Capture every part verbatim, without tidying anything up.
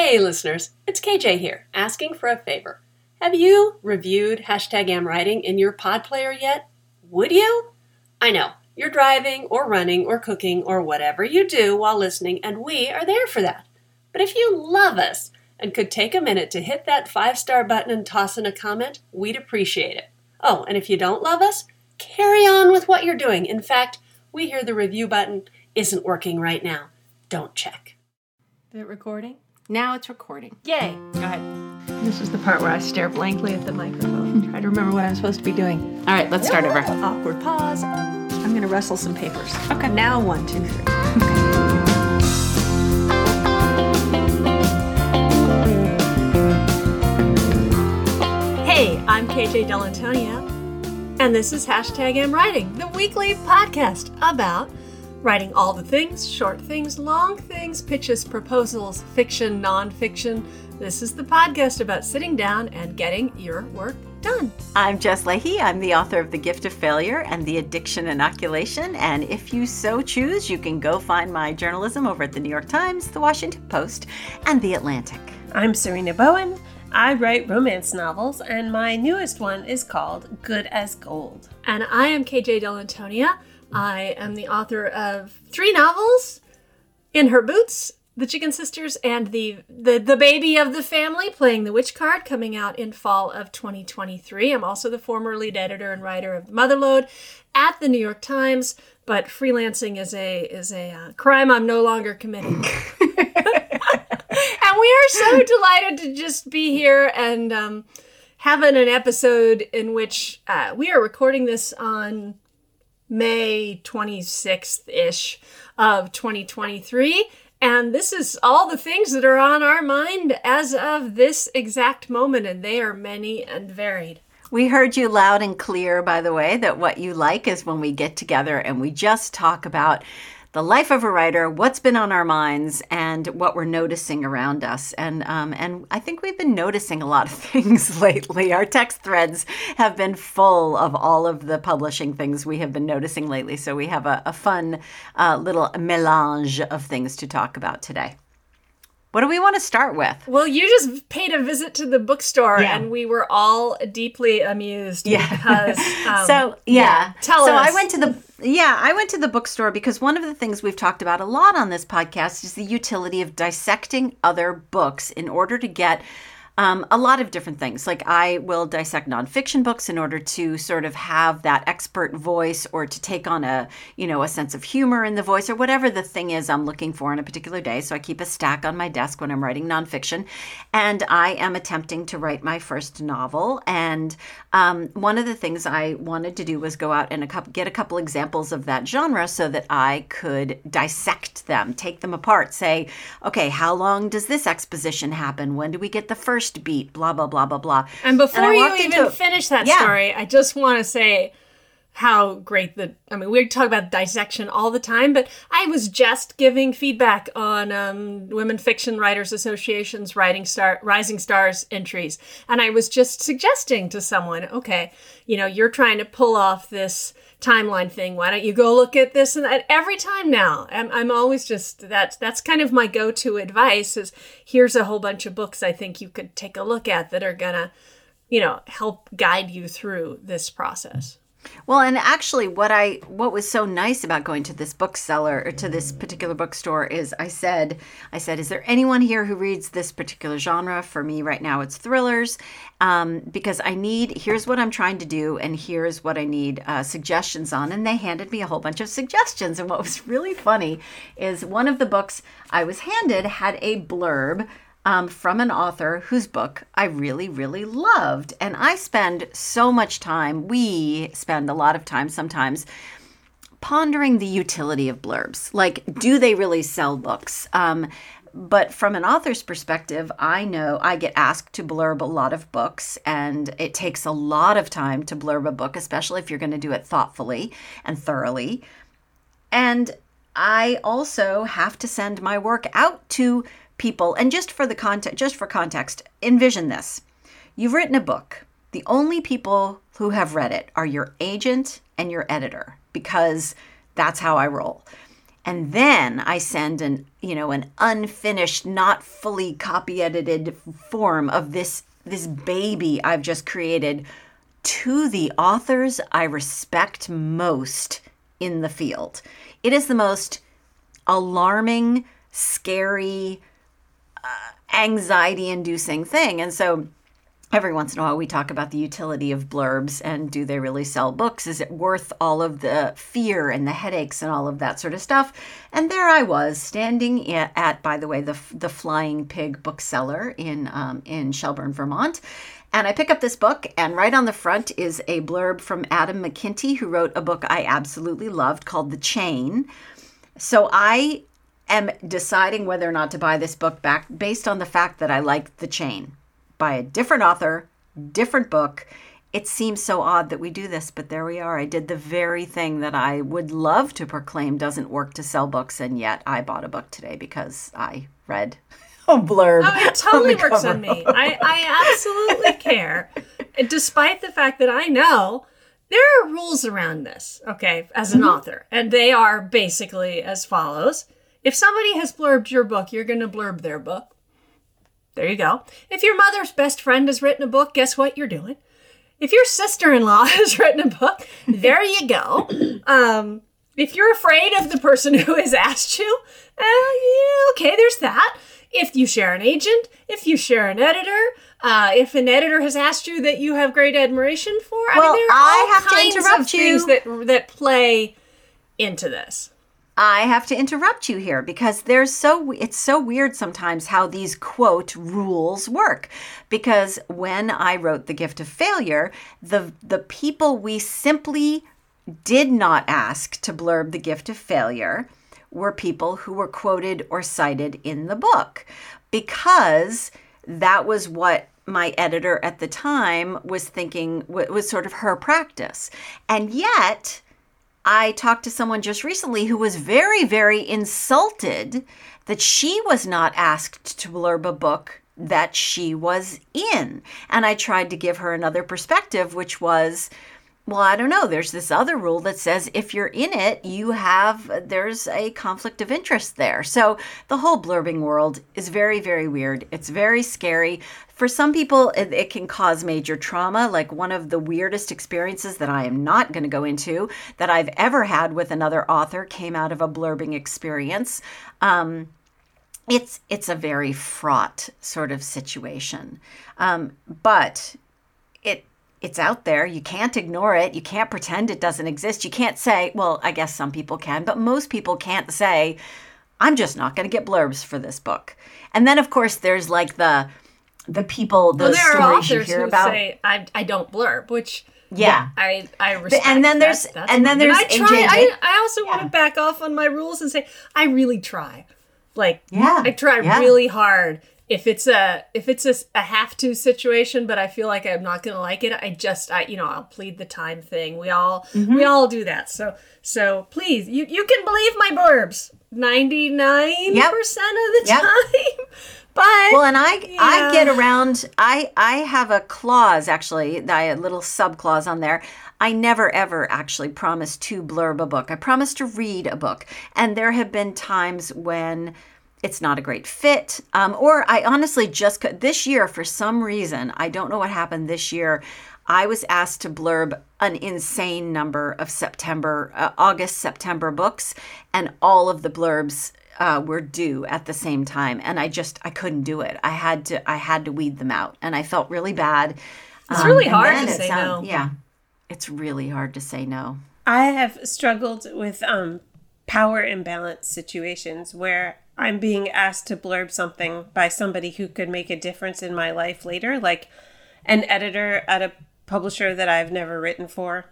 Hey listeners, it's K J here, asking for a favor. Have you reviewed hashtag am writing in your pod player yet? Would you? I know, you're driving or running or cooking or whatever you do while listening, and we are there for that. But if you love us and could take a minute to hit that five-star button and toss in a comment, we'd appreciate it. Oh, and if you don't love us, carry on with what you're doing. In fact, we hear the review button isn't working right now. Don't check. Is it recording? Now it's recording. Yay! Go ahead. This is the part where I stare blankly at the microphone. Try to remember what I'm supposed to be doing. All right, let's start over. Awkward pause. I'm going to rustle some papers. Okay. Now one, two, three. Hey, I'm K J Dell'Antonia, and this is Hashtag am writing, the weekly podcast about writing all the things, short things, long things, pitches, proposals, fiction, nonfiction. This is the podcast about sitting down and getting your work done. I'm Jess Leahy. I'm the author of The Gift of Failure and The Addiction Inoculation. And if you so choose, you can go find my journalism over at The New York Times, The Washington Post, and The Atlantic. I'm Serena Bowen. I write romance novels, and my newest one is called Good as Gold. And I am K J Dell'Antonia. I am the author of three novels, In Her Boots, The Chicken Sisters, and the, the the baby of the family, Playing the Witch Card, coming out in fall of twenty twenty-three. I'm also the former lead editor and writer of Motherlode at the New York Times, but freelancing is a is a uh, crime I'm no longer committing. And we are so delighted to just be here and um, having an episode in which uh, we are recording this on May twenty-sixth-ish of twenty twenty-three. And this is all the things that are on our mind as of this exact moment, and they are many and varied. We heard you loud and clear, by the way, that what you like is when we get together and we just talk about the life of a writer, what's been on our minds, and what we're noticing around us. And um, and I think we've been noticing a lot of things lately. Our text threads have been full of all of the publishing things we have been noticing lately. So we have a, a fun uh, little mélange of things to talk about today. What do we want to start with? Well, you just paid a visit to the bookstore, Yeah. and we were all deeply amused. Yeah. Because, um, so, yeah. yeah. Tell so us. I went to the, yeah, I went to the bookstore because one of the things we've talked about a lot on this podcast is the utility of dissecting other books in order to get Um, a lot of different things. Like I will dissect nonfiction books in order to sort of have that expert voice or to take on a, you know, a sense of humor in the voice or whatever the thing is I'm looking for in a particular day. So I keep a stack on my desk when I'm writing nonfiction. And I am attempting to write my first novel. And um, one of the things I wanted to do was go out and a couple, get a couple examples of that genre so that I could dissect them, take them apart, say, okay, how long does this exposition happen? When do we get the first beat, blah, blah, blah, blah, blah. And before and you even into, finish that yeah. story, I just want to say how great the, I mean, we talk about dissection all the time, but I was just giving feedback on um, Women Fiction Writers Association's Writing Star, Rising Stars entries. And I was just suggesting to someone, okay, you know, you're trying to pull off this timeline thing. Why don't you go look at this and that every time now? I'm, I'm always just, that's, that's kind of my go-to advice is here's a whole bunch of books I think you could take a look at that are going to, you know, help guide you through this process. Well, and actually what I what was so nice about going to this bookseller or to this particular bookstore is I said, I said, is there anyone here who reads this particular genre? For me right now, it's thrillers, um, because I need, here's what I'm trying to do, and here's what I need uh, suggestions on. And they handed me a whole bunch of suggestions. And what was really funny is one of the books I was handed had a blurb Um, from an author whose book I really, really loved. And I spend so much time, we spend a lot of time sometimes, pondering the utility of blurbs. Like, do they really sell books? Um, but from an author's perspective, I know I get asked to blurb a lot of books, and it takes a lot of time to blurb a book, especially if you're going to do it thoughtfully and thoroughly. And I also have to send my work out to people. And just for the context, just for context, envision this. You've written a book. The only people who have read it are your agent and your editor, because that's how I roll. And then I send an, you know, an unfinished, not fully copy edited form of this this baby I've just created to the authors I respect most in the field. It is the most alarming, scary, uh, anxiety-inducing thing. And so every once in a while we talk about the utility of blurbs and do they really sell books? Is it worth all of the fear and the headaches and all of that sort of stuff? And there I was standing at, at by the way, the the Flying Pig bookseller in um, in Shelburne, Vermont. And I pick up this book, and right on the front is a blurb from Adam McKinty, who wrote a book I absolutely loved called The Chain. So I am deciding whether or not to buy this book back based on the fact that I like The Chain by a different author, different book. It seems so odd that we do this, but there we are. I did the very thing that I would love to proclaim doesn't work to sell books, and yet I bought a book today because I read a blurb. Oh, it totally on works on me. I, I absolutely care. And despite the fact that I know there are rules around this, okay, as an mm-hmm. author, and they are basically as follows. If somebody has blurbed your book, you're going to blurb their book. There you go. If your mother's best friend has written a book, guess what you're doing? If your sister-in-law has written a book, there you go. Um, if you're afraid of the person who has asked you, uh, yeah, okay, there's that. If you share an agent, if you share an editor, uh, if an editor has asked you that you have great admiration for, I well, mean, there are I all have kinds to interrupt of you. things that that play into this. I have to interrupt you here because there's so it's so weird sometimes how these quote rules work. Because when I wrote The Gift of Failure, the the people we simply did not ask to blurb The Gift of Failure were people who were quoted or cited in the book, because that was what my editor at the time was thinking was sort of her practice. And yet I talked to someone just recently who was very, very insulted that she was not asked to blurb a book that she was in. And I tried to give her another perspective, which was, well, I don't know. There's this other rule that says if you're in it, you have, there's a conflict of interest there. So the whole blurbing world is very, very weird. It's very scary. For some people, it, it can cause major trauma. Like one of the weirdest experiences that I am not going to go into that I've ever had with another author came out of a blurbing experience. Um, it's, it's a very fraught sort of situation. Um, but it, It's out there. You can't ignore it. You can't pretend it doesn't exist. You can't say, well, I guess some people can, but most people can't say, I'm just not going to get blurbs for this book. And then, of course, there's like the the people, the well, there stories are authors you hear who about. Say, I, I don't blurb, which yeah, I I respect. And then there's that. That's and then there's I A J try. J. I, I also Yeah. want to back off on my rules and say I really try. Like Yeah, I try yeah. really hard. If it's a if it's a, a have to situation, but I feel like I'm not going to like it, I just I you know I'll plead the time thing. We all Mm-hmm. we all do that. So so please you you can believe my blurbs ninety-nine percent of the Yep. time. But Well, and I yeah. I get around. I I have a clause actually, a little sub clause on there. I never ever actually promise to blurb a book. I promise to read a book, and there have been times when it's not a great fit, um, or I honestly just this year for some reason I don't know what happened this year. I was asked to blurb an insane number of September, uh, August, September books, and all of the blurbs uh, were due at the same time, and I just I couldn't do it. I had to I had to weed them out, and I felt really bad. It's really and hard then to it say sound- no. Yeah, it's really hard to say no. I have struggled with um, power imbalance situations where I'm being asked to blurb something by somebody who could make a difference in my life later, like an editor at a publisher that I've never written for.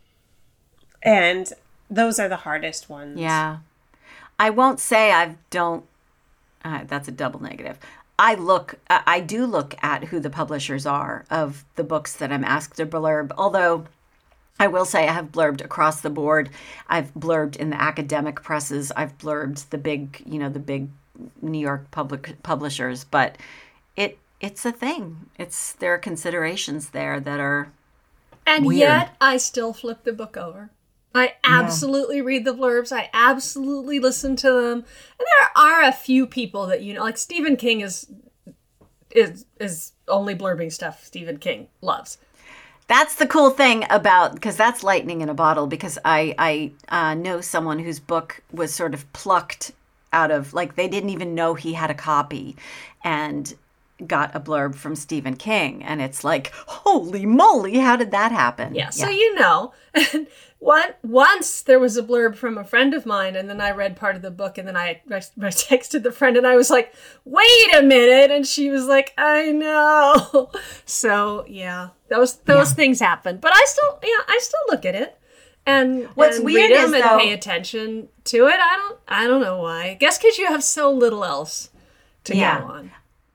And those are the hardest ones. Yeah. I won't say I don't, uh, that's a double negative. I look, uh, I do look at who the publishers are of the books that I'm asked to blurb, although I will say I have blurbed across the board. I've blurbed in the academic presses. I've blurbed the big, you know, the big New York public publishers, but it it's a thing. It's there are considerations there that are And weird. yet I still flip the book over. I absolutely yeah. read the blurbs. I absolutely listen to them. And there are a few people that, you know, like Stephen King is is is only blurbing stuff Stephen King loves. That's the cool thing about, because that's lightning in a bottle, because I, I uh, know someone whose book was sort of plucked out of, like, they didn't even know he had a copy and got a blurb from Stephen King. And it's like, holy moly, how did that happen? Yeah, so yeah. you know. One, once there was a blurb from a friend of mine, and then I read part of the book, and then I, I, I texted the friend, and I was like, wait a minute, and she was like, I know. So, yeah, those those yeah. things happen. But I still, yeah, I still look at it, and, What's and weird read them is, and though, pay attention to it. I don't, I don't know why. I guess because you have so little else to yeah. go on.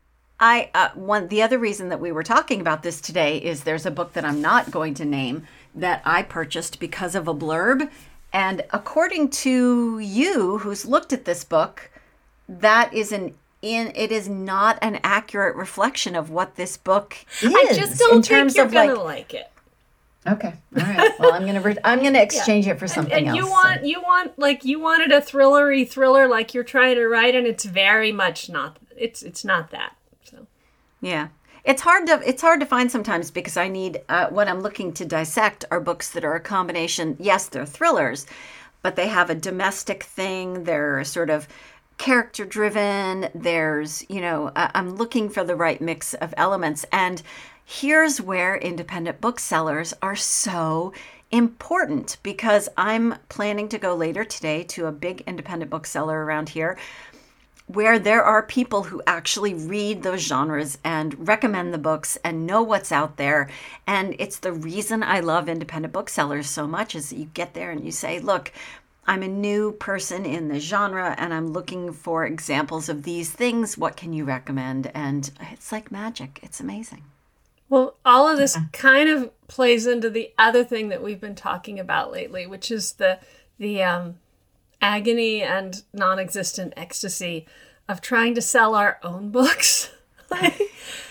I uh, one the other reason that we were talking about this today is there's a book that I'm not going to name that I purchased because of a blurb, and according to you, who's looked at this book, that is an in it is not an accurate reflection of what this book is. I just don't in think terms you're of gonna like, like it. Okay, all right. Well, I'm gonna re- I'm gonna exchange yeah. it for something and, and else. you want so. you want like you wanted a thrillery thriller like you're trying to write, and it's very much not. It's it's not that. So yeah. It's hard to it's hard to find sometimes, because I need uh, what I'm looking to dissect are books that are a combination. Yes, they're thrillers, but they have a domestic thing. They're sort of character driven. There's, you know, uh, I'm looking for the right mix of elements. And here's where independent booksellers are so important, because I'm planning to go later today to a big independent bookseller around here, where there are people who actually read those genres and recommend the books and know what's out there. And it's the reason I love independent booksellers so much, is that you get there and you say, look, I'm a new person in the genre and I'm looking for examples of these things. What can you recommend? And it's like magic. It's amazing. Well, all of this kind of plays into the other thing that we've been talking about lately, which is the the um, agony and non-existent ecstasy of trying to sell our own books. Somebody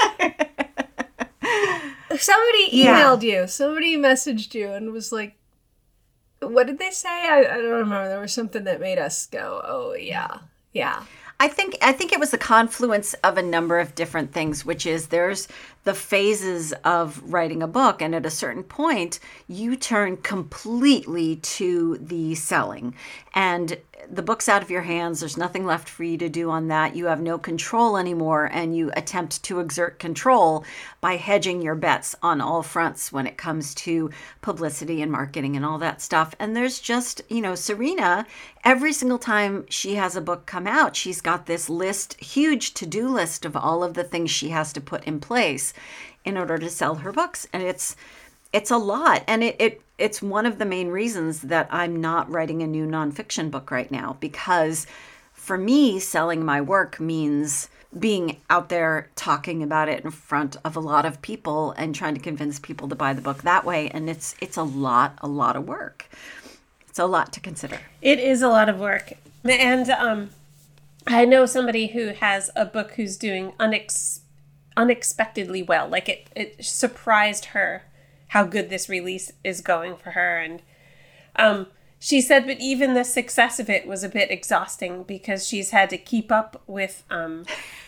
emailed yeah. you, somebody messaged you and was like, what did they say? I, I don't remember. There was something that made us go, oh, yeah, yeah. I think I think it was the confluence of a number of different things, which is there's the phases of writing a book. And at a certain point, you turn completely to the selling. And the book's out of your hands. There's nothing left for you to do on that. You have no control anymore. And you attempt to exert control by hedging your bets on all fronts when it comes to publicity and marketing and all that stuff. And there's just, you know, Serena, every single time she has a book come out, she's got this list, huge to-do list of all of the things she has to put in place in order to sell her books. And it's it's a lot. And it, it it's one of the main reasons that I'm not writing a new nonfiction book right now, because for me, selling my work means being out there talking about it in front of a lot of people and trying to convince people to buy the book that way. And it's it's a lot, a lot of work. It's a lot to consider. It is a lot of work. And um, I know somebody who has a book who's doing unex- unexpectedly well. Like it, it surprised her how good this release is going for her. And um, she said, but even the success of it was a bit exhausting, because she's had to keep up with um,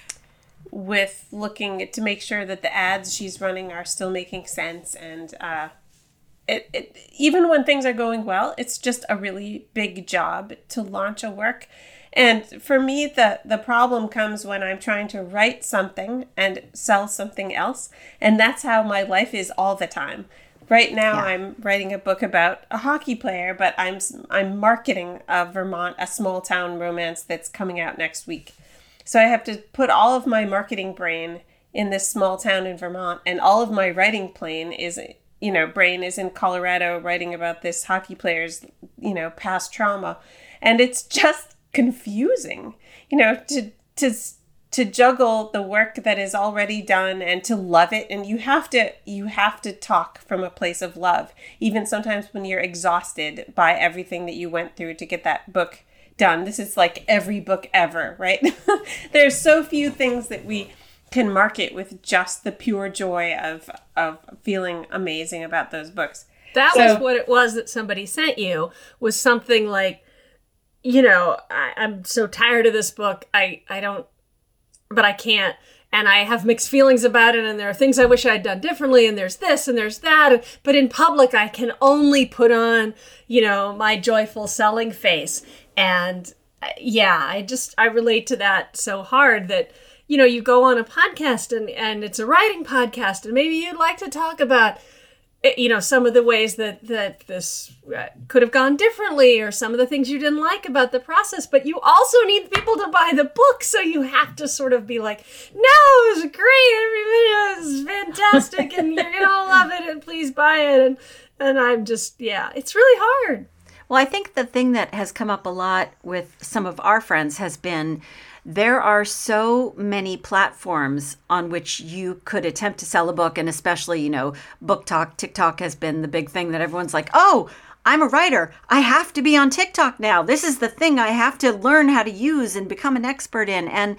with looking to make sure that the ads she's running are still making sense. And uh, it, it even when things are going well, it's just a really big job to launch a work. And for me, the, the problem comes when I'm trying to write something and sell something else. And that's how my life is all the time. Right now, yeah. I'm writing a book about a hockey player, but I'm I'm marketing a Vermont, a small town romance that's coming out next week. So I have to put all of my marketing brain in this small town in Vermont, and all of my writing brain is, you know, brain is in Colorado, writing about this hockey player's, you know, past trauma. And it's just confusing, you know, to to to juggle the work that is already done and to love it. And you have to you have to talk from a place of love, even sometimes when you're exhausted by everything that you went through to get that book done. This is like every book ever, right? There's so few things that we can market with just the pure joy of of feeling amazing about those books. That So- was what it was that somebody sent you, was something like, you know, I, I'm so tired of this book. I, I don't, but I can't. And I have mixed feelings about it. And there are things I wish I'd done differently. And there's this and there's that. But in public, I can only put on, you know, my joyful selling face. And uh, yeah, I just, I relate to that so hard that, you know, you go on a podcast and, and it's a writing podcast. And maybe you'd like to talk about, you know, some of the ways that, that this uh, could have gone differently, or some of the things you didn't like about the process. But you also need people to buy the book. So you have to sort of be like, no, it was great. Everybody was fantastic. And you're going to love it. And please buy it. And, and I'm just, yeah, it's really hard. Well, I think the thing that has come up a lot with some of our friends has been there are so many platforms on which you could attempt to sell a book. And especially, you know, Book Talk, TikTok has been the big thing that everyone's like, oh, I'm a writer. I have to be on TikTok now. This is the thing I have to learn how to use and become an expert in. And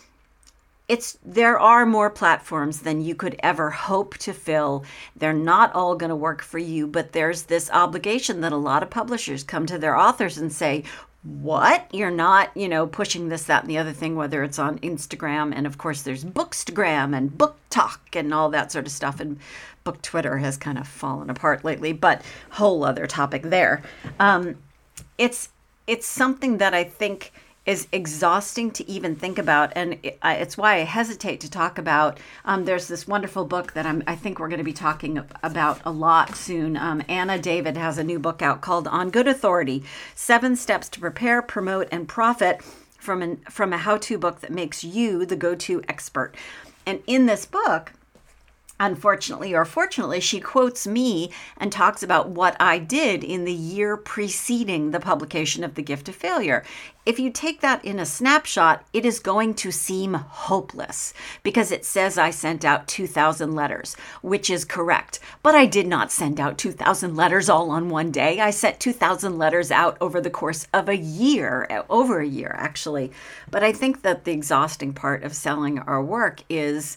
it's there are more platforms than you could ever hope to fill. They're not all going to work for you, but there's this obligation that a lot of publishers come to their authors and say, what? You're not, you know, pushing this, that, and the other thing, whether it's on Instagram. And of course, there's Bookstagram and Book Talk and all that sort of stuff. And Book Twitter has kind of fallen apart lately, but whole other topic there. Um, it's it's something that I think is exhausting to even think about. And it, I, it's why I hesitate to talk about. Um, there's this wonderful book that I'm, I think we're going to be talking about a lot soon. Um, Anna David has a new book out called On Good Authority, Seven Steps to Prepare, Promote, and Profit from, an, from a how-to book that makes you the go-to expert. And in this book, unfortunately or fortunately, she quotes me and talks about what I did in the year preceding the publication of The Gift of Failure. If you take that in a snapshot, it is going to seem hopeless because it says I sent out two thousand letters, which is correct. But I did not send out two thousand letters all on one day. I sent two thousand letters out over the course of a year, over a year, actually. But I think that the exhausting part of selling our work is,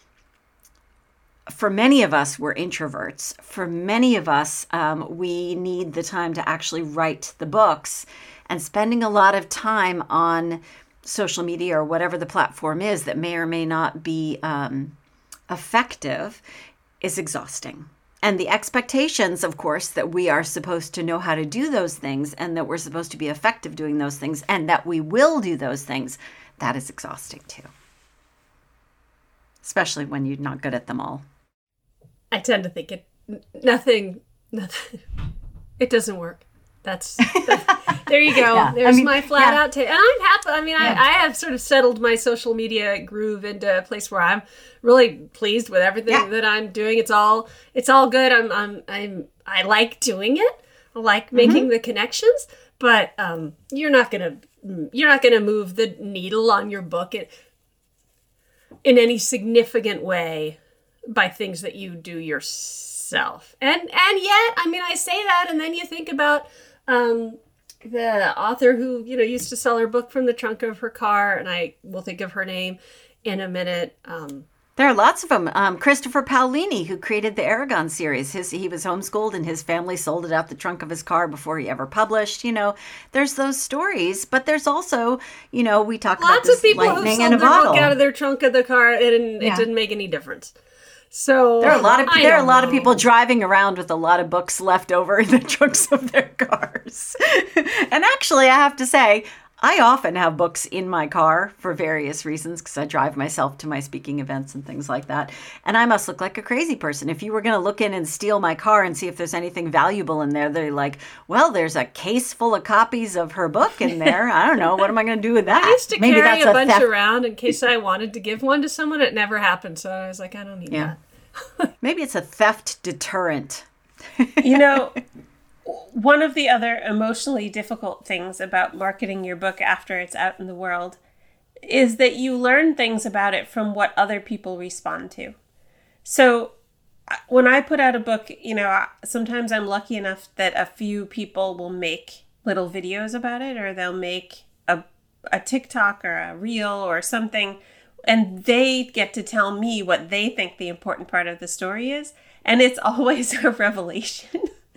for many of us, we're introverts. For many of us, um, we need the time to actually write the books, and spending a lot of time on social media or whatever the platform is that may or may not be um, effective is exhausting. And the expectations, of course, that we are supposed to know how to do those things and that we're supposed to be effective doing those things and that we will do those things, that is exhausting too. Especially when you're not good at them all. I tend to think it, nothing, nothing, it doesn't work. That's, that's there you go. Yeah, There's I mean, my flat yeah. out take. And I'm happy. I mean, Yeah. I, I have sort of settled my social media groove into a place where I'm really pleased with everything Yeah. that I'm doing. It's all, it's all good. I'm, I'm, I'm, I like doing it. I like making Mm-hmm. the connections, but um, you're not going to, you're not going to move the needle on your book in, in any significant way by things that you do yourself. And, and yet, I mean, I say that, and then you think about, um, the author who, you know, used to sell her book from the trunk of her car, and I will think of her name in a minute. Um, There are lots of them. Um, Christopher Paolini, who created the Aragon series, his he was homeschooled and his family sold it out the trunk of his car before he ever published. You know, there's those stories, but there's also, you know, we talk about lots this of people who lightning sold in a their bottle. book out of their trunk of the car, and Yeah. it didn't make any difference. So There are a lot of I there are a don't lot of know. people driving around with a lot of books left over in the trunks of their cars. And actually, I have to say, I often have books in my car for various reasons because I drive myself to my speaking events and things like that. And I must look like a crazy person. If you were going to look in and steal my car and see if there's anything valuable in there, they're like, well, there's a case full of copies of her book in there. I don't know. What am I going to do with that? I used to Maybe carry that's a bunch theft. around in case I wanted to give one to someone. It never happened, so I was like, I don't need Yeah. that. Maybe it's a theft deterrent. You know, one of the other emotionally difficult things about marketing your book after it's out in the world is that you learn things about it from what other people respond to. So when I put out a book, you know, sometimes I'm lucky enough that a few people will make little videos about it, or they'll make a, a TikTok or a reel or something, and they get to tell me what they think the important part of the story is. And it's always a revelation.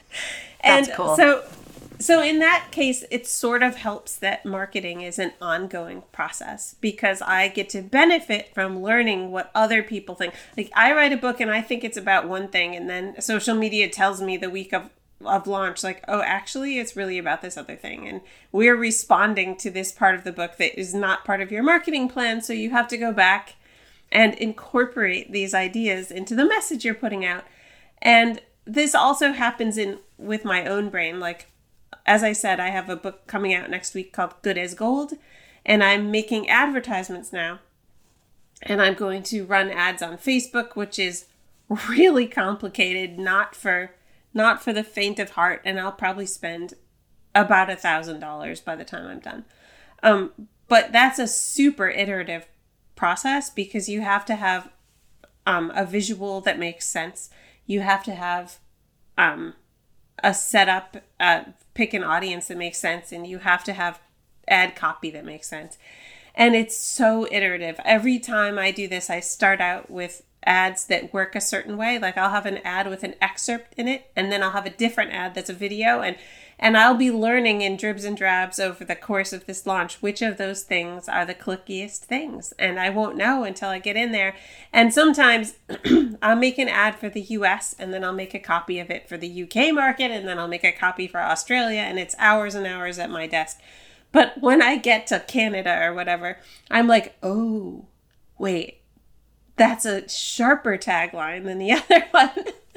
and That's cool. so so in that case, it sort of helps that marketing is an ongoing process, because I get to benefit from learning what other people think. Like, I write a book and I think it's about one thing, and then social media tells me the week of of launch, like, oh, actually it's really about this other thing, and we're responding to this part of the book that is not part of your marketing plan, so you have to go back and incorporate these ideas into the message you're putting out. And this also happens in with my own brain. Like, as I said, I have a book coming out next week called Good as Gold, and I'm making advertisements now, and I'm going to run ads on Facebook, which is really complicated, not for not for the faint of heart, and I'll probably spend about a thousand dollars by the time I'm done. Um, but that's a super iterative process, because you have to have um, a visual that makes sense. You have to have um, a setup, uh, pick an audience that makes sense, and you have to have ad copy that makes sense. And it's so iterative. Every time I do this, I start out with ads that work a certain way. Like, I'll have an ad with an excerpt in it, and then I'll have a different ad that's a video, and and I'll be learning in dribs and drabs over the course of this launch which of those things are the clickiest things, and I won't know until I get in there. And sometimes I'll make an ad for the U S, and then I'll make a copy of it for the U K market, and then I'll make a copy for Australia, and it's hours and hours at my desk. But when I get to Canada or whatever, I'm like, oh, wait, that's a sharper tagline than the other one.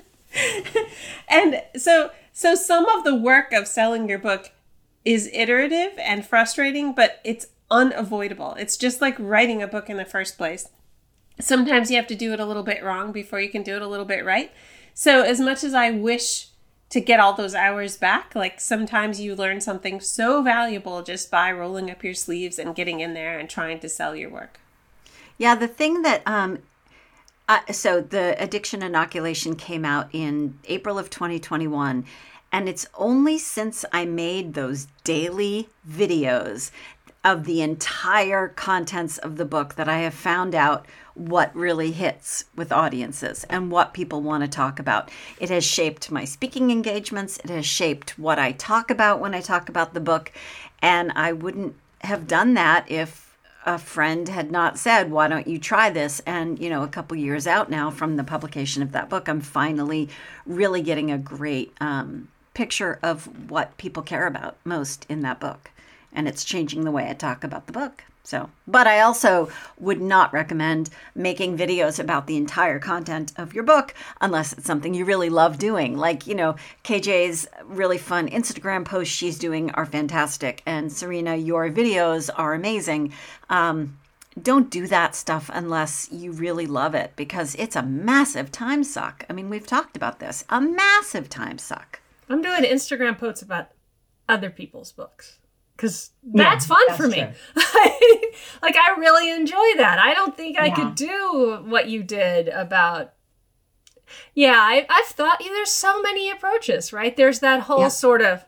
And so so some of the work of selling your book is iterative and frustrating, but it's unavoidable. It's just like writing a book in the first place. Sometimes you have to do it a little bit wrong before you can do it a little bit right. So as much as I wish to get all those hours back, like, sometimes you learn something so valuable just by rolling up your sleeves and getting in there and trying to sell your work. Yeah, the thing that um, Uh, so the addiction inoculation came out in April of twenty twenty-one, and it's only since I made those daily videos of the entire contents of the book that I have found out what really hits with audiences and what people want to talk about. It has shaped my speaking engagements. It has shaped what I talk about when I talk about the book, and I wouldn't have done that if a friend had not said, why don't you try this? And, you know, a couple years out now from the publication of that book, I'm finally really getting a great um, picture of what people care about most in that book. And it's changing the way I talk about the book. So, but I also would not recommend making videos about the entire content of your book unless it's something you really love doing. Like, you know, K J's really fun Instagram posts she's doing are fantastic. And Serena, your videos are amazing. Um, don't do that stuff unless you really love it, because it's a massive time suck. I mean, we've talked about this, a massive time suck. I'm doing Instagram posts about other people's books, because that's yeah, fun that's for me. Like, I really enjoy that. I don't think I yeah. could do what you did about, yeah, I, I've thought, yeah, there's so many approaches, right? There's that whole yeah. sort of,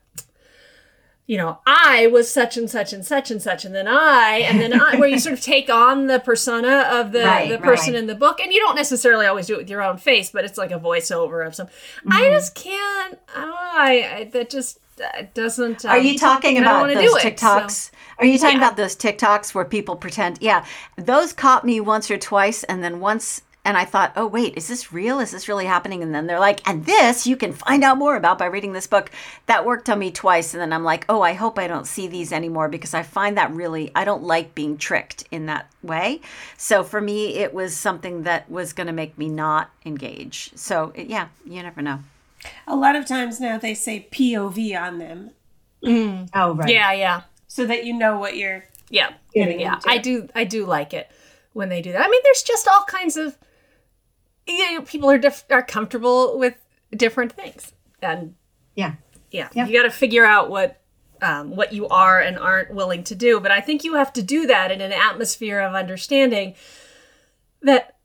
you know, I was such and such and such and such, and then I, and then I, where you sort of take on the persona of the, right, the person right. in the book, and you don't necessarily always do it with your own face, but it's like a voiceover of some, mm-hmm. I just can't, I don't know, I, I that just, It doesn't. Um, Are you talking about those TikToks? It, so. Are you talking yeah. about those TikToks where people pretend? Yeah, those caught me once or twice, and then once, and I thought, oh wait, is this real? Is this really happening? And then they're like, and this you can find out more about by reading this book. That worked on me twice, and then I'm like, oh, I hope I don't see these anymore, because I find that really, I don't like being tricked in that way. So for me, it was something that was going to make me not engage. So yeah, you never know. A lot of times now they say P O V on them. Mm. Oh, right. Yeah, yeah. So that you know what you're yeah. getting yeah. into. I do I do like it when they do that. I mean, there's just all kinds of, you know, people are diff- are comfortable with different things. And yeah. Yeah. yeah. You got to figure out what um, what you are and aren't willing to do. But I think you have to do that in an atmosphere of understanding that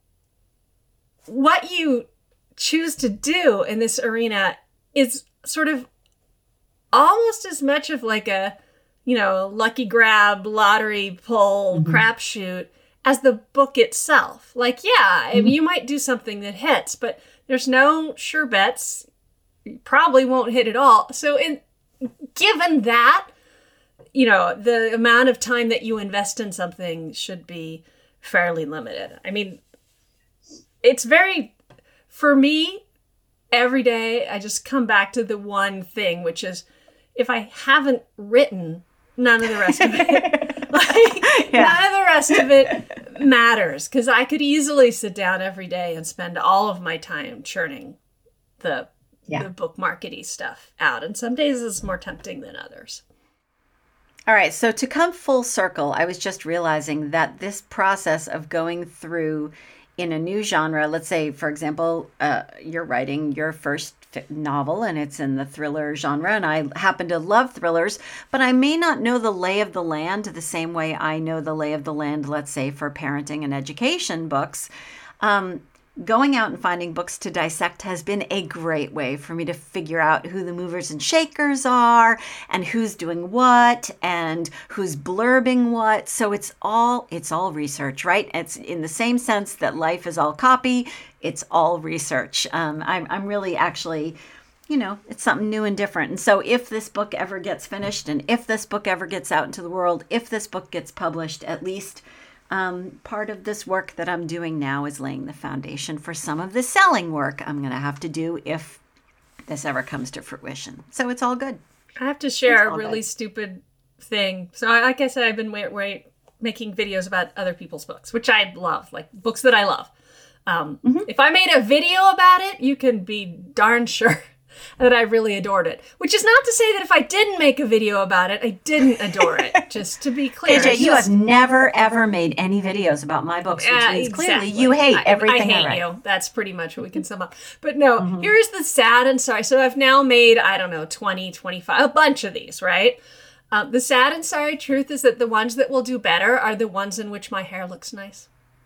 what you choose to do in this arena is sort of almost as much of like a, you know, lucky grab, lottery pull, mm-hmm. crapshoot as the book itself. Like, yeah, mm-hmm. you might do something that hits, but there's no sure bets. you probably won't hit it all. So in given that, you know, the amount of time that you invest in something should be fairly limited. I mean, it's very, for me, every day I just come back to the one thing, which is if I haven't written, none of the rest of it, like, yeah. none of the rest of it matters, because I could easily sit down every day and spend all of my time churning the, yeah. the book markety stuff out. And some days it's more tempting than others. All right. So to come full circle, I was just realizing that this process of going through in a new genre, let's say, for example, uh, you're writing your first novel and it's in the thriller genre, and I happen to love thrillers, but I may not know the lay of the land the same way I know the lay of the land, let's say, for parenting and education books. Um, Going out and finding books to dissect has been a great way for me to figure out who the movers and shakers are and who's doing what and who's blurbing what. So it's all it's all research, right? It's in the same sense that life is all copy. It's all research. Um, I'm I'm really actually, you know, it's something new and different. And so if this book ever gets finished, and if this book ever gets out into the world, if this book gets published, at least Um, part of this work that I'm doing now is laying the foundation for some of the selling work I'm going to have to do if this ever comes to fruition. So it's all good. I have to share a really good. stupid thing. So like I said, I've been wait, wait, making videos about other people's books, which I love, like books that I love. Um, mm-hmm. If I made a video about it, you can be darn sure that I really adored it. Which is not to say that if I didn't make a video about it, I didn't adore it. Just to be clear. A J, you have never, ever made any videos about my books, which uh, means exactly. clearly you hate I, everything I, I hate I write. you. That's pretty much what we can sum up. But no, mm-hmm. here's the sad and sorry. So I've now made, I don't know, twenty, twenty-five, a bunch of these, right? Um, the sad and sorry truth is that the ones that will do better are the ones in which my hair looks nice.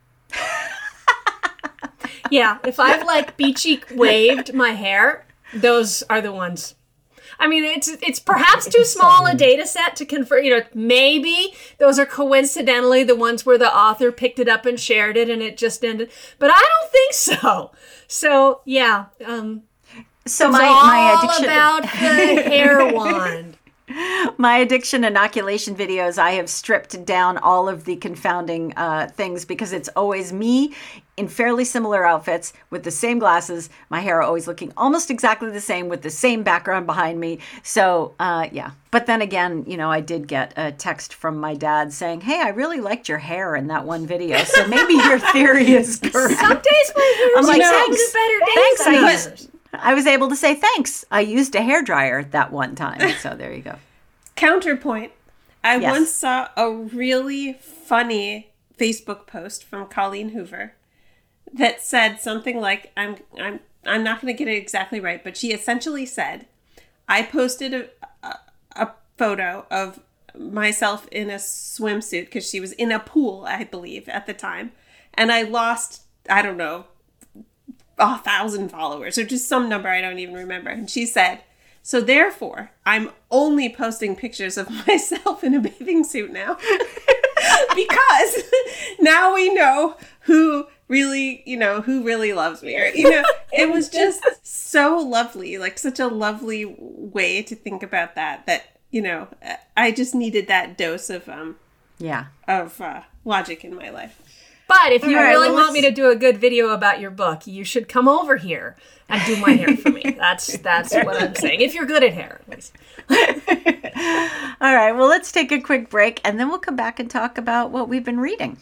Yeah, if I've like beachy waved my hair, those are the ones. I mean, it's it's perhaps too small a data set to confirm. You know, maybe those are coincidentally the ones where the author picked it up and shared it and it just ended. But I don't think so. So, yeah. Um, so it's my, all my addiction about the hair wand. My addiction inoculation videos, I have stripped down all of the confounding uh, things because it's always me in fairly similar outfits with the same glasses, my hair always looking almost exactly the same with the same background behind me. So, uh, yeah. But then again, you know, I did get a text from my dad saying, hey, I really liked your hair in that one video. So maybe your theory is correct. Some days my hair is like, thanks, better days thanks, I used, I was able to say thanks. I used a hairdryer that one time. So there you go. Counterpoint. I yes. once saw a really funny Facebook post from Colleen Hoover that said something like, I'm I'm I'm not going to get it exactly right, but she essentially said, I posted a, a, a photo of myself in a swimsuit because she was in a pool, I believe, at the time. And I lost, I don't know, a thousand followers or just some number I don't even remember. And she said, so therefore, I'm only posting pictures of myself in a bathing suit now. Because now we know who really, you know, who really loves me. Or, you know, it was just so lovely, like such a lovely way to think about that, that, you know, I just needed that dose of, um, yeah, of uh, logic in my life. But if you right, really well, want me to do a good video about your book, you should come over here and do my hair for me. That's that's what I'm saying. If you're good at hair, at least. All right. Well, let's take a quick break, and then we'll come back and talk about what we've been reading.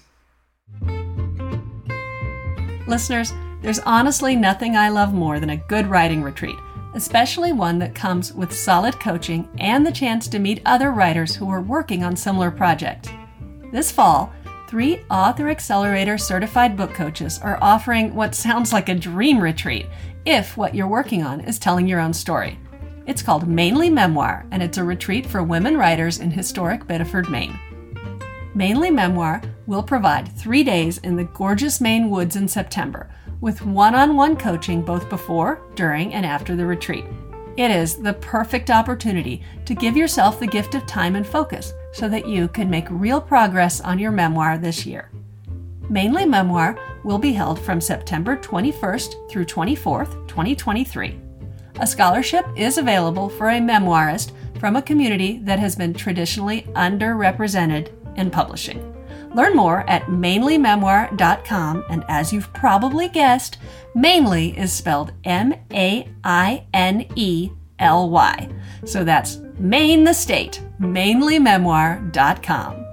Listeners, there's honestly nothing I love more than a good writing retreat, especially one that comes with solid coaching and the chance to meet other writers who are working on similar projects. This fall, three Author Accelerator certified book coaches are offering what sounds like a dream retreat if what you're working on is telling your own story. It's called Mainly Memoir, and it's a retreat for women writers in historic Biddeford, Maine. Mainly Memoir will provide three days in the gorgeous Maine woods in September, with one-on-one coaching both before, during, and after the retreat. It is the perfect opportunity to give yourself the gift of time and focus so that you can make real progress on your memoir this year. Mainly Memoir will be held from September twenty-first through twenty-fourth, twenty twenty-three. A scholarship is available for a memoirist from a community that has been traditionally underrepresented in publishing. Learn more at mainly memoir dot com, and as you've probably guessed, Mainly is spelled M A I N E L Y. So that's Maine the state, mainly memoir dot com.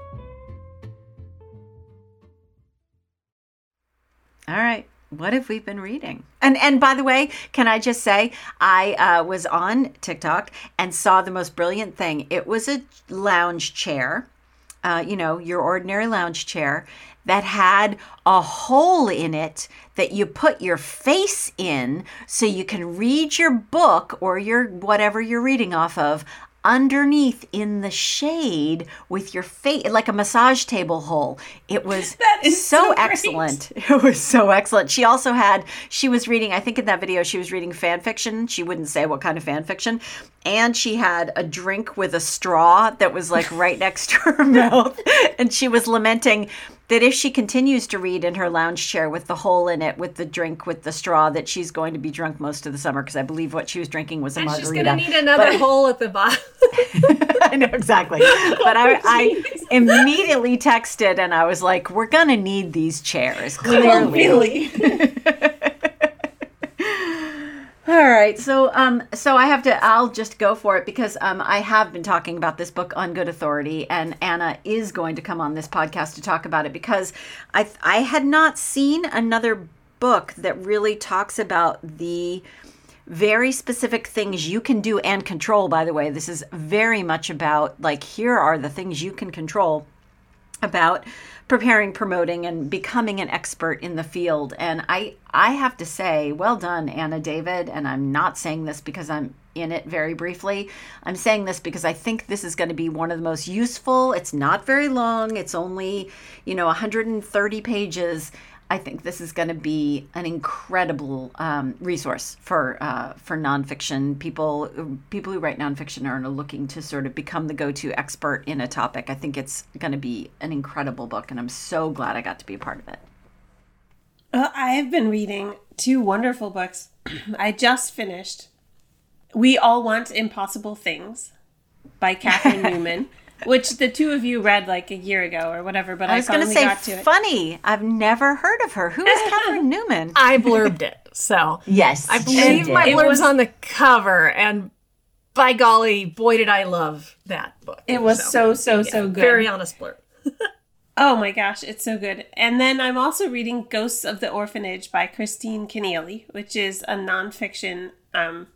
All right. What have we been reading? And and by the way, can I just say, I uh, was on TikTok and saw the most brilliant thing. It was a lounge chair, uh, you know, your ordinary lounge chair that had a hole in it that you put your face in so you can read your book or your whatever you're reading off of underneath in the shade with your face, like a massage table hole. It was That is so, so excellent. It was so excellent. She also had, she was reading, I think in that video, she was reading fan fiction. She wouldn't say what kind of fan fiction. And she had a drink with a straw that was like right next to her mouth. And she was lamenting that if she continues to read in her lounge chair with the hole in it, with the drink with the straw, that she's going to be drunk most of the summer, because I believe what she was drinking was a And margarita. she's going to need another But- hole at the bottom. I know exactly. But I, I immediately texted and I was like, we're going to need these chairs, clearly. Oh, really? All right. So um so I have to I'll just go for it because um I have been talking about this book on good authority, and Anna is going to come on this podcast to talk about it because I I had not seen another book that really talks about the very specific things you can do and control. By the way, this is very much about, like, here are the things you can control about preparing, promoting, and becoming an expert in the field. And I, I have to say, well done, Anna David. And I'm not saying this because I'm in it very briefly. I'm saying this because I think this is going to be one of the most useful. It's not very long. It's only, you know, one hundred thirty pages. I think this is going to be an incredible um, resource for uh, for nonfiction people. People who write nonfiction are looking to sort of become the go-to expert in a topic. I think it's going to be an incredible book, and I'm so glad I got to be a part of it. Uh, I have been reading two wonderful books. I just finished We All Want Impossible Things by Catherine Newman, which the two of you read like a year ago or whatever, but I, I was going to finally say, got to it. funny. I've never heard of her. Who is Catherine Newman? I blurbed it. So Yes, I she believe did. my It blurb's was- on the cover, and by golly, boy, did I love that book. It was so, so, so good. Very honest blurb. Oh my gosh, it's so good. And then I'm also reading Ghosts of the Orphanage by Christine Keneally, which is a nonfiction um,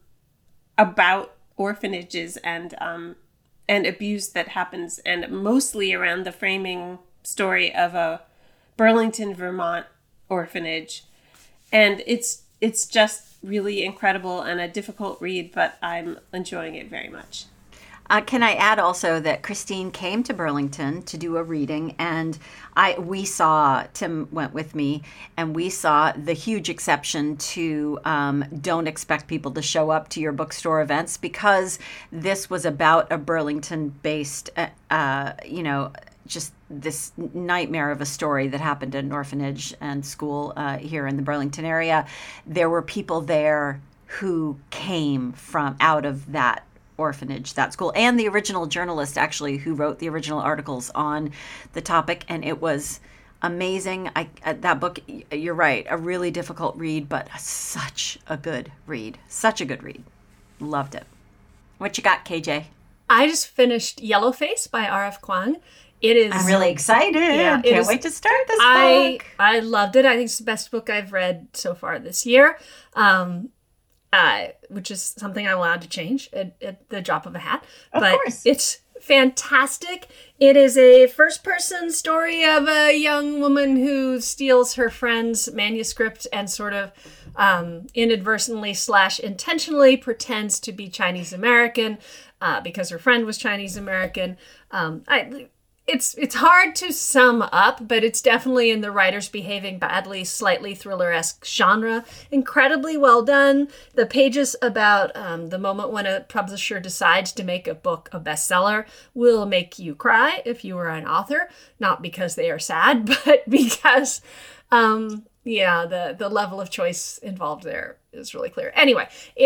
about orphanages and um, and abuse that happens, and mostly around the framing story of a Burlington, Vermont orphanage. And it's it's just really incredible and a difficult read, but I'm enjoying it very much. Uh, can I add also that Christine came to Burlington to do a reading, and I we saw, Tim went with me, and we saw the huge exception to um, don't expect people to show up to your bookstore events, because this was about a Burlington-based, uh, uh, you know, just this nightmare of a story that happened at an orphanage and school uh, here in the Burlington area. There were people there who came from out of that orphanage, that school, and the original journalist actually who wrote the original articles on the topic, and it was amazing. I uh, that book, you're right, a really difficult read, but such a good read. Such a good read. Loved it. What you got, K J? I just finished Yellowface by R F Kuang. It is. I'm really excited. Yeah, it Can't is- wait to start this I book. I loved it. I think it's the best book I've read so far this year. Um, uh, which is something I'm allowed to change at, at the drop of a hat. Of but course. It's fantastic. It is a first-person story of a young woman who steals her friend's manuscript and sort of um, inadvertently slash intentionally pretends to be Chinese American uh, because her friend was Chinese American. Um, I. It's it's hard to sum up, but it's definitely in the writers behaving badly, slightly thriller-esque genre. Incredibly well done. The pages about um, the moment when a publisher decides to make a book a bestseller will make you cry if you are an author. Not because they are sad, but because, um, yeah, the, the level of choice involved there is really clear. Anyway, it's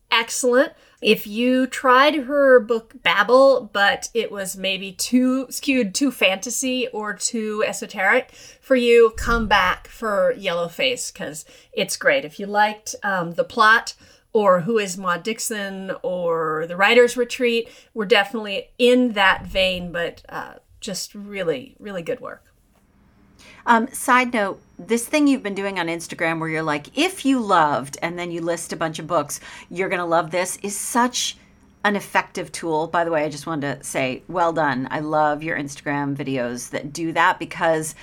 excellent. If you tried her book Babel, but it was maybe too skewed too fantasy or too esoteric for you, come back for Yellowface, because it's great. If you liked um, The Plot or Who is Maud Dixon or The Writer's Retreat, we're definitely in that vein, but uh, just really, really good work. Um, side note, this thing you've been doing on Instagram where you're like, if you loved, and then you list a bunch of books, you're going to love this, is such an effective tool. By the way, I just wanted to say, well done. I love your Instagram videos that do that, because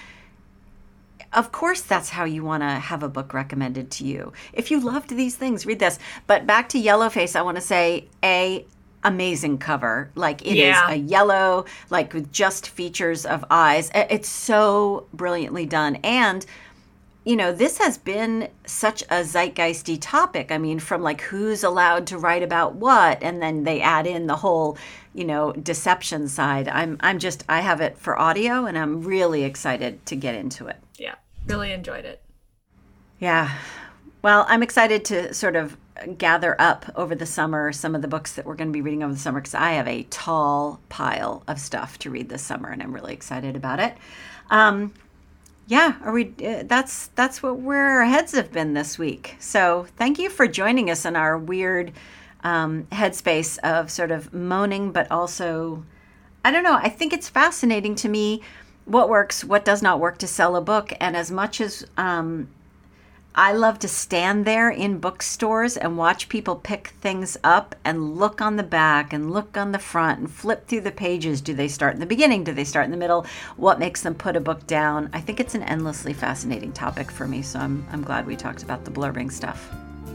of course that's how you want to have a book recommended to you. If you loved these things, read this. But back to Yellowface, I want to say, A, amazing cover. Like it Yeah. is a yellow, like with just features of eyes. I- It's so brilliantly done. And, you know, this has been such a zeitgeisty topic. I mean, from like who's allowed to write about what, and then they add in the whole, you know, deception side. I'm, I'm just, I have it for audio, and I'm really excited to get into it. Yeah, really enjoyed it. Yeah. Well, I'm excited to sort of gather up over the summer some of the books that we're going to be reading over the summer, because I have a tall pile of stuff to read this summer, and I'm really excited about it. Um, yeah, are we? Uh, that's that's what where our heads have been this week. So thank you for joining us in our weird um, headspace of sort of moaning, but also, I don't know. I think it's fascinating to me what works, what does not work to sell a book, and as much as um, I love to stand there in bookstores and watch people pick things up and look on the back and look on the front and flip through the pages. Do they start in the beginning? Do they start in the middle? What makes them put a book down? I think it's an endlessly fascinating topic for me, so I'm, I'm glad we talked about the blurbing stuff.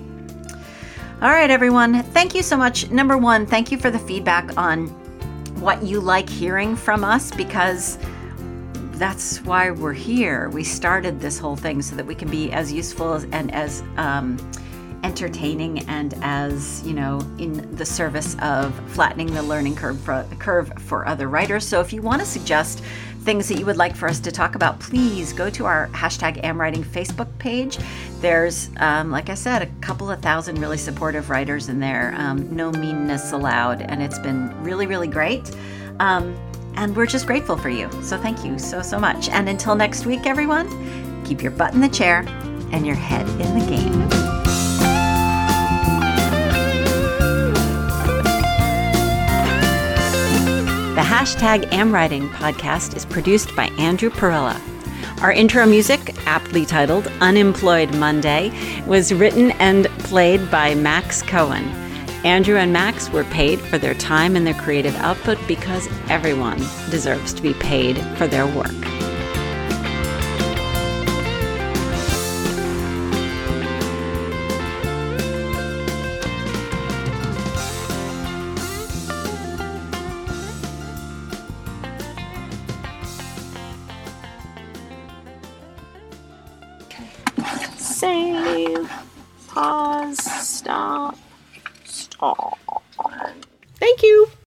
All right, everyone. Thank you so much. Number one, thank you for the feedback on what you like hearing from us, because that's why we're here. We started this whole thing so that we can be as useful as, and as um, entertaining and as, you know, in the service of flattening the learning curve for, curve for other writers. So if you want to suggest things that you would like for us to talk about, please go to our hashtag AmWriting Facebook page. There's, um, like I said, a couple of thousand really supportive writers in there. Um, no meanness allowed. And it's been really, really great. Um, And we're just grateful for you. So thank you so, so much. And until next week, everyone, keep your butt in the chair and your head in the game. The hashtag AmWriting podcast is produced by Andrew Perella. Our intro music, aptly titled Unemployed Monday, was written and played by Max Cohen. Andrew and Max were paid for their time and their creative output, because everyone deserves to be paid for their work. Save. Pause. Stop. Stop. Thank you.